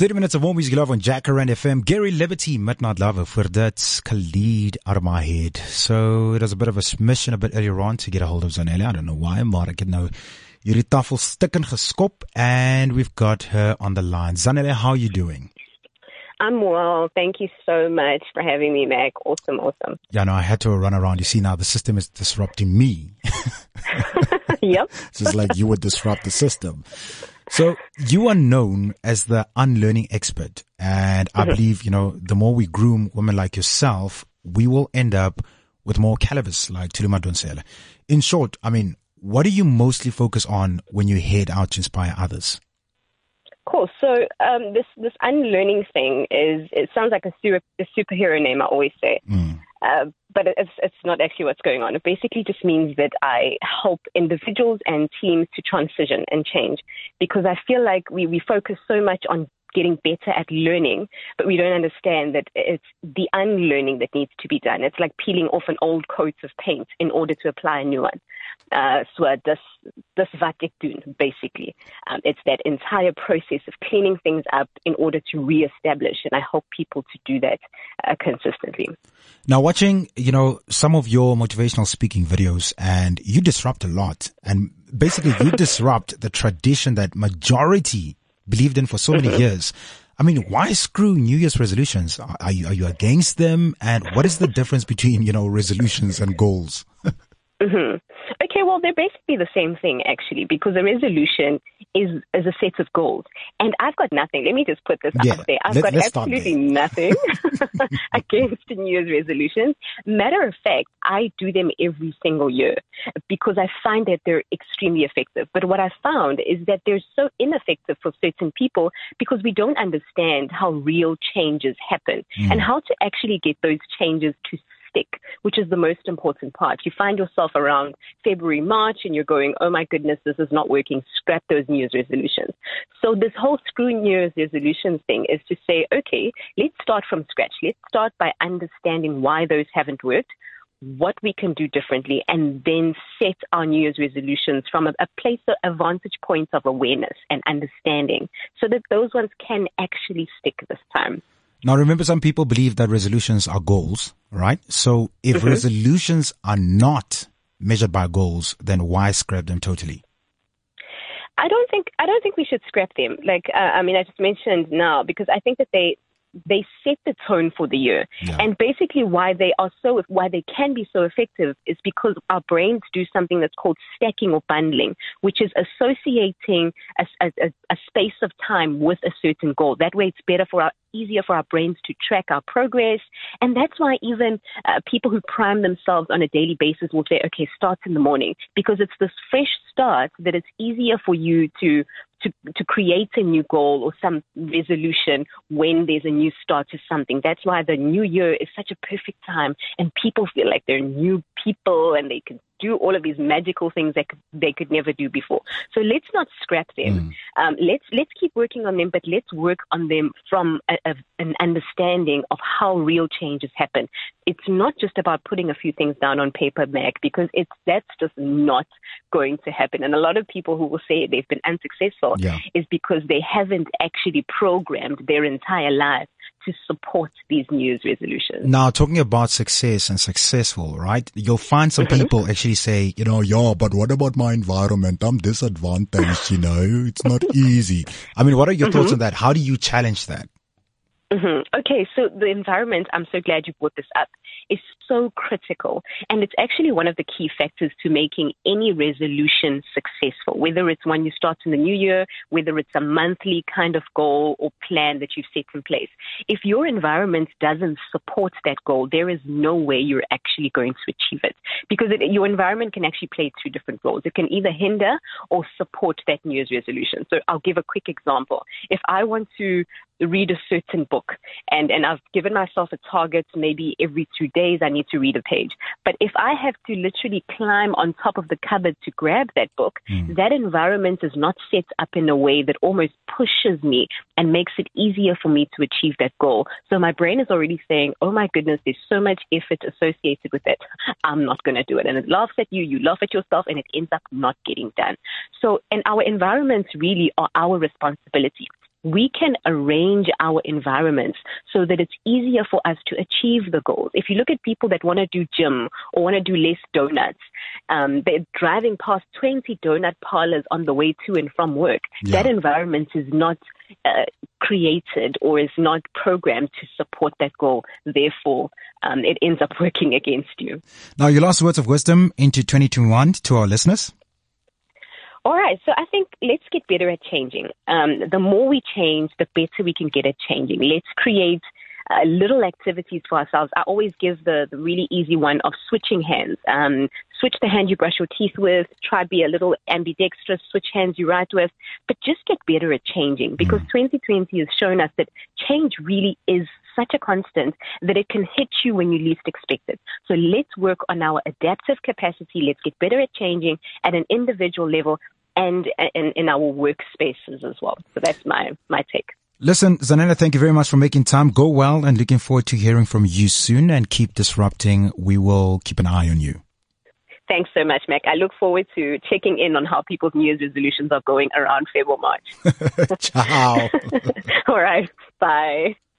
30 minutes of more music love on Jacaranda FM. Gary Liberty, Midnight Lover. For that's Khalid Armahed. So it was a bit of a mission a bit earlier on to get a hold of Zanele. I don't know why, maar ek het nou hierdie tafel stik en geskop, and we've got her on the line. Zanele, how are you doing? I'm well. Thank you so much for having me, Mac. Awesome. Yeah, no, I had to run around. You see, now the system is disrupting me. Yep. It's just like you would disrupt the system. So you are known as the unlearning expert. And I believe, the more we groom women like yourself, we will end up with more calibers like Tulima Donsela. In short, what do you mostly focus on when you head out to inspire others? Cool. So this unlearning thing it sounds like a superhero name, I always say. But it's not actually what's going on. It basically just means that I help individuals and teams to transition and change, because I feel like we focus so much on getting better at learning, but we don't understand that it's the unlearning that needs to be done. It's like peeling off an old coat of paint in order to apply a new one. So this wat ek doen, basically. It's that entire process of cleaning things up in order to reestablish, and I help people to do that consistently. Now, watching, some of your motivational speaking videos, and you disrupt a lot, and basically you disrupt the tradition that majority believed in for so many years. Why screw New Year's resolutions? Are you against them? And what is the difference between, resolutions and goals? Okay, well, they're basically the same thing, actually, because a resolution is a set of goals. And I've got nothing. Let me just put this out there. I've got absolutely nothing against New Year's resolutions. Matter of fact, I do them every single year because I find that they're extremely effective. But what I found is that they're so ineffective for certain people because we don't understand how real changes happen and how to actually get those changes to stick, which is the most important part. You find yourself around February, March, and you're going, oh my goodness, this is not working. Scrap those New Year's resolutions. So this whole screw New Year's resolutions thing is to say, okay, let's start from scratch. Let's start by understanding why those haven't worked, what we can do differently, and then set our New Year's resolutions from a place, a vantage point of awareness and understanding, so that those ones can actually stick this time. Now, remember, some people believe that resolutions are goals, right? So if resolutions are not measured by goals, then why scrap them totally? I don't think we should scrap them. I just mentioned now, because I think that they set the tone for the year. Yeah. And basically why they can be so effective is because our brains do something that's called stacking or bundling, which is associating a space of time with a certain goal. That way it's easier for our brains to track our progress. And that's why even people who prime themselves on a daily basis will say, okay, start in the morning, because it's this fresh start that it's easier for you to create a new goal or some resolution when there's a new start to something. That's why the new year is such a perfect time, and people feel like they're new people and they can do all of these magical things that they could never do before. So let's not scrap them. Let's keep working on them, but let's work on them from an understanding of how real changes happen. It's not just about putting a few things down on paper, Mac, because that's just not going to happen. And a lot of people who will say they've been unsuccessful is because they haven't actually programmed their entire life to support these New Year's resolutions. Now, talking about success and successful, right? You'll find some people actually say, but what about my environment? I'm disadvantaged, it's not easy. What are your thoughts on that? How do you challenge that? Okay, so the environment, I'm so glad you brought this up, is so critical. And it's actually one of the key factors to making any resolution successful, whether it's one you start in the new year, whether it's a monthly kind of goal or plan that you've set in place. If your environment doesn't support that goal, there is no way you're actually going to achieve it, because your environment can actually play two different roles. It can either hinder or support that New Year's resolution. So I'll give a quick example. If I want to read a certain book and I've given myself a target, maybe every 2 days I need to read a page. But if I have to literally climb on top of the cupboard to grab that book, that environment is not set up in a way that almost pushes me and makes it easier for me to achieve that goal. So my brain is already saying, oh my goodness, there's so much effort associated with it. I'm not going to do it. And it laughs at you laugh at yourself, and it ends up not getting done. So, and our environments really are our responsibility. we can arrange our environments so that it's easier for us to achieve the goals. If you look at people that want to do gym or want to do less donuts, they're driving past 20 donut parlors on the way to and from work. Yeah. That environment is not created or is not programmed to support that goal. Therefore, it ends up working against you. Now, your last words of wisdom into 2021 to our listeners. All right. So I think let's get better at changing. The more we change, the better we can get at changing. Let's create little activities for ourselves. I always give the really easy one of switching hands. Switch the hand you brush your teeth with. Try be a little ambidextrous. Switch hands you write with. But just get better at changing, because 2020 has shown us that change really is such a constant that it can hit you when you least expect it. So let's work on our adaptive capacity. Let's get better at changing at an individual level and in our workspaces as well. So that's my take. Listen, Zanele, thank you very much for making time. Go well, and looking forward to hearing from you soon, and keep disrupting. We will keep an eye on you. Thanks so much, Mac. I look forward to checking in on how people's New Year's resolutions are going around February, March. Ciao. All right. Bye.